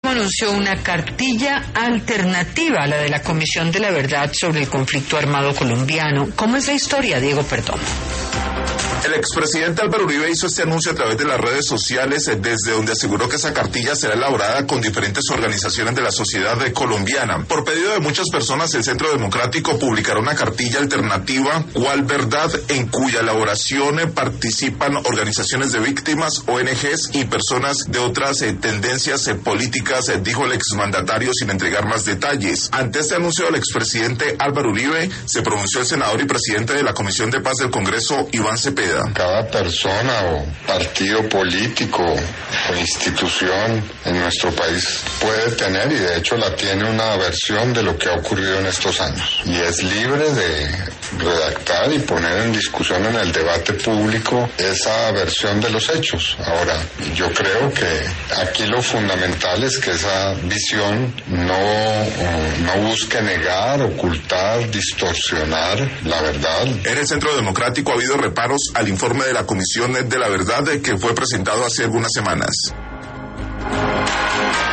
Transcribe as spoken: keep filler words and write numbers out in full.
mismo anunció una cartilla alternativa a la de la Comisión de la Verdad sobre el conflicto armado colombiano. ¿Cómo es la historia, Diego Perdomo? El expresidente Álvaro Uribe hizo este anuncio a través de las redes sociales, desde donde aseguró que esa cartilla será elaborada con diferentes organizaciones de la sociedad colombiana. Por pedido de muchas personas, el Centro Democrático publicará una cartilla alternativa, ¿Cuál verdad?, en cuya elaboración participan organizaciones de víctimas, O N Ges y personas de otras eh, tendencias eh, políticas, eh, dijo el exmandatario sin entregar más detalles. Ante este anuncio del expresidente Álvaro Uribe, se pronunció el senador y presidente de la Comisión de Paz del Congreso, Iván Cepeda. Cada persona o partido político o institución en nuestro país puede tener, y de hecho la tiene, una versión de lo que ha ocurrido en estos años. Y es libre de redactar y poner en discusión en el debate público esa versión de los hechos. Ahora, yo creo que aquí lo fundamental es que esa visión no, no busque negar, ocultar, distorsionar la verdad. En el Centro Democrático ha habido reparos al informe de la Comisión de la Verdad que fue presentado hace algunas semanas.